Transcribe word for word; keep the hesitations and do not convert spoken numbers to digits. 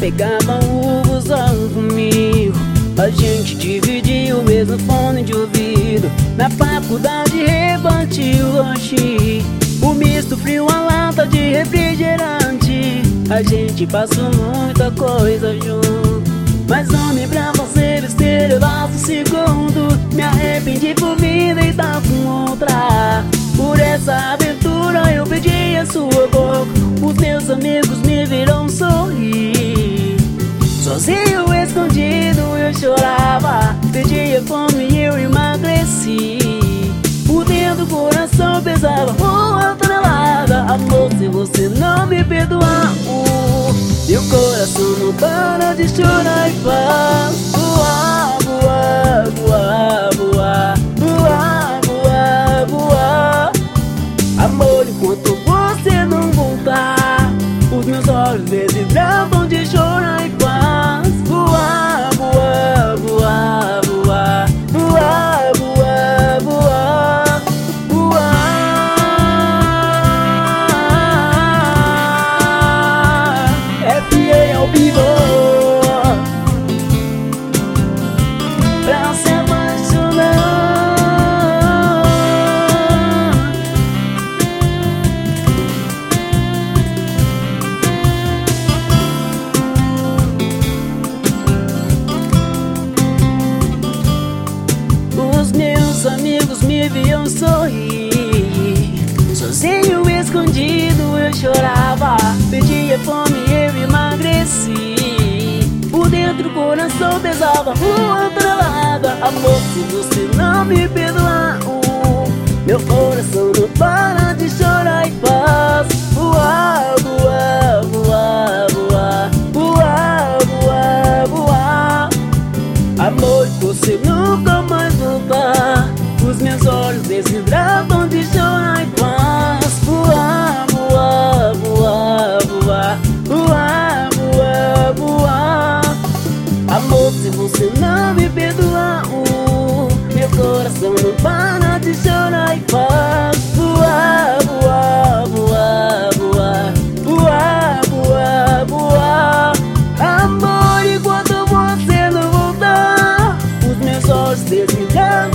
pegava o busão comigo. A gente dividia o mesmo fone de ouvido. Na faculdade repartia o lanche, o misto frio, a lata de refrigerante. A gente passou muita coisa junto, mas homem, pra você besteira eu laço segundo. Me arrependi por vir deitar com outra. Por essa aventura eu pedi a sua boca. Os meus amigos me viram sorrir. Sozinho, escondido, eu chorava. Pedia fome e eu emagreci. Por dentro o coração pesava uma tonelada. Amor, se você não me perdoar, uh, meu coração não para de chorar e faz voar, voar, voar, voar, voar, voar, voar. Amor, enquanto você não voltar, os meus olhos desidratam de chorar e faz voar, voar, voar, voar, voar, voar, voar, voar. F A ao vivo pra se apaixonar. Os meus amigos me viam sorrir. Sozinho, escondido, eu chorava. Pedia fome e eu emagreci. Por dentro o coração pesava uma tonelada. Amor, se você não me perdoar, uh, meu coração não para de chorar e faz voar, voar, voar, voar, voar, voar, voar. Amor, você nunca mais voltar. Os meus olhos desidratam de chorar e faz voar, voar, voar, voar, voar, voar, voar. Amor, se você não me perdoar, uh, meu coração não para de chorar e faz voar, voar, voar, voar, voar, voar, voar. Amor, enquanto você não voltar, os meus olhos desidratam